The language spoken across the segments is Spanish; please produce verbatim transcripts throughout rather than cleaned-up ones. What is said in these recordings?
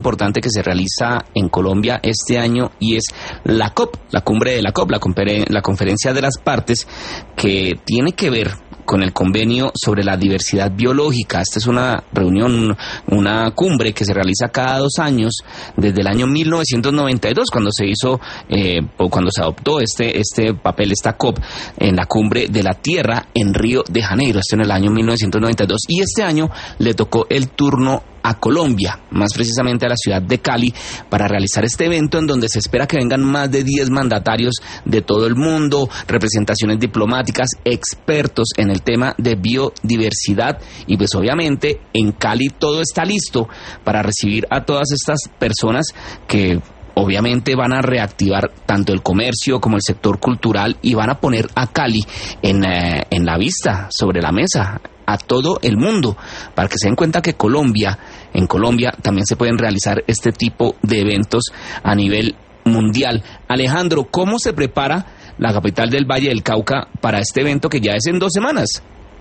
importante que se realiza en Colombia este año y es la COP, la cumbre de la COP, la, confer- la conferencia de las partes, que tiene que ver con el convenio sobre la diversidad biológica. Esta es una reunión, una cumbre que se realiza cada dos años desde el año mil novecientos noventa y dos, cuando se hizo eh, o cuando se adoptó este este papel, esta COP, en la cumbre de la Tierra en Río de Janeiro, esto en el año mil novecientos noventa y dos. Y este año le tocó el turno a Colombia, más precisamente a la ciudad de Cali, para realizar este evento en donde se espera que vengan más de diez mandatarios de todo el mundo, representaciones diplomáticas, expertos en el tema de biodiversidad, y pues obviamente en Cali todo está listo para recibir a todas estas personas que obviamente van a reactivar tanto el comercio como el sector cultural y van a poner a Cali en, eh, en la vista, sobre la mesa, a todo el mundo, para que se den cuenta que Colombia, en Colombia también se pueden realizar este tipo de eventos a nivel mundial. Alejandro, ¿cómo se prepara la capital del Valle del Cauca para este evento que ya es en dos semanas?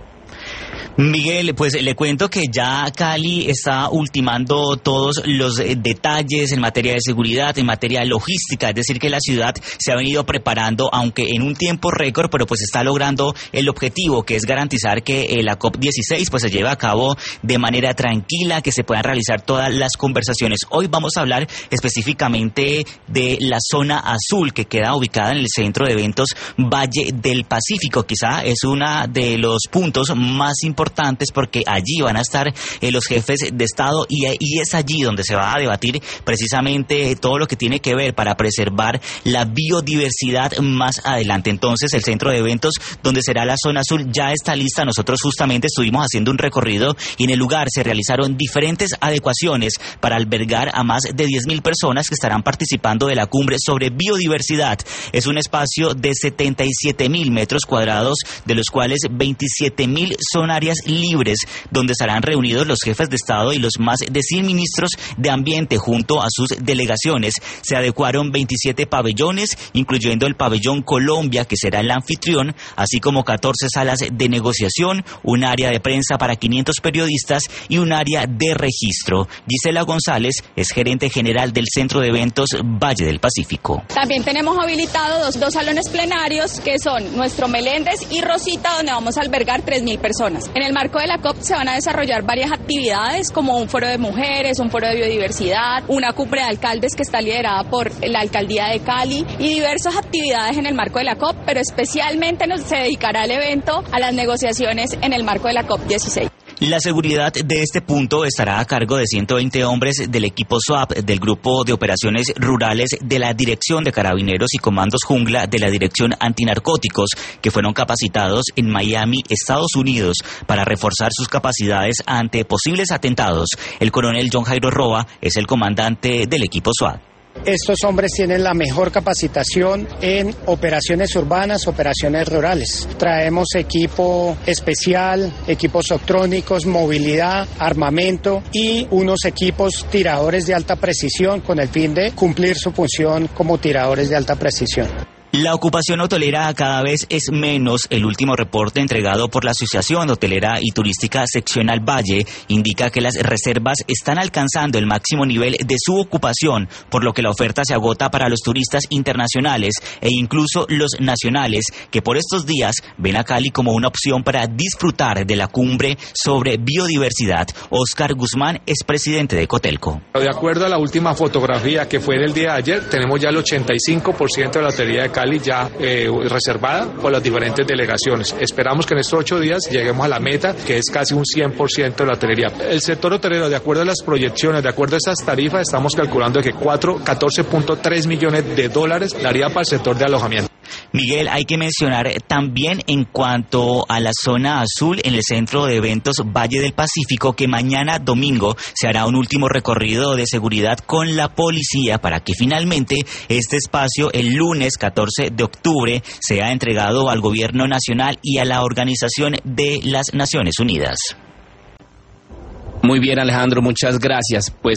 Miguel, pues le cuento que ya Cali está ultimando todos los detalles en materia de seguridad, en materia de logística, es decir que la ciudad se ha venido preparando, aunque en un tiempo récord, pero pues está logrando el objetivo, que es garantizar que la COP dieciséis pues se lleve a cabo de manera tranquila, que se puedan realizar todas las conversaciones. Hoy vamos a hablar específicamente de la zona azul, que queda ubicada en el centro de eventos Valle del Pacífico. Quizá es uno de los puntos más importantes importantes porque allí van a estar eh, los jefes de Estado y, y es allí donde se va a debatir precisamente todo lo que tiene que ver para preservar la biodiversidad más adelante. Entonces el centro de eventos donde será la zona azul ya está lista. Nosotros justamente estuvimos haciendo un recorrido y en el lugar se realizaron diferentes adecuaciones para albergar a más de diez mil personas que estarán participando de la cumbre sobre biodiversidad. Es un espacio de setenta y siete mil metros cuadrados, de los cuales veintisiete mil son áreas libres, donde estarán reunidos los jefes de Estado y los más de cien ministros de ambiente junto a sus delegaciones. Se adecuaron veintisiete pabellones, incluyendo el pabellón Colombia, que será el anfitrión, así como catorce salas de negociación, un área de prensa para quinientos periodistas y un área de registro. Gisela González es gerente general del Centro de Eventos Valle del Pacífico. También tenemos habilitados dos, dos salones plenarios, que son nuestro Meléndez y Rosita, donde vamos a albergar tres mil personas. En el marco de la COP se van a desarrollar varias actividades, como un foro de mujeres, un foro de biodiversidad, una cumbre de alcaldes que está liderada por la alcaldía de Cali y diversas actividades en el marco de la COP, pero especialmente nos se dedicará el evento a las negociaciones en el marco de la COP dieciséis. La seguridad de este punto estará a cargo de ciento veinte hombres del equipo SWAP, del Grupo de Operaciones Rurales de la Dirección de Carabineros y Comandos Jungla de la Dirección Antinarcóticos, que fueron capacitados en Miami, Estados Unidos, para reforzar sus capacidades ante posibles atentados. El coronel John Jairo Roa es el comandante del equipo SWAP. Estos hombres tienen la mejor capacitación en operaciones urbanas, operaciones rurales. Traemos equipo especial, equipos optrónicos, movilidad, armamento y unos equipos tiradores de alta precisión con el fin de cumplir su función como tiradores de alta precisión. La ocupación hotelera cada vez es menos. El último reporte entregado por la Asociación Hotelera y Turística Seccional Valle indica que las reservas están alcanzando el máximo nivel de su ocupación, por lo que la oferta se agota para los turistas internacionales e incluso los nacionales, que por estos días ven a Cali como una opción para disfrutar de la cumbre sobre biodiversidad. Oscar Guzmán es presidente de Cotelco. De acuerdo a la última fotografía que fue del día de ayer, tenemos ya el ochenta y cinco por ciento de la hotelera de Cali ya eh, reservada por las diferentes delegaciones. Esperamos que en estos ocho días lleguemos a la meta, que es casi un cien por ciento de la hotelería. El sector hotelero, de acuerdo a las proyecciones, de acuerdo a estas tarifas, estamos calculando que catorce punto tres millones de dólares daría para el sector de alojamiento. Miguel, hay que mencionar también en cuanto a la zona azul en el Centro de Eventos Valle del Pacífico que mañana domingo se hará un último recorrido de seguridad con la policía para que finalmente este espacio el lunes catorce de octubre sea entregado al Gobierno Nacional y a la Organización de las Naciones Unidas. Muy bien, Alejandro, muchas gracias. Pues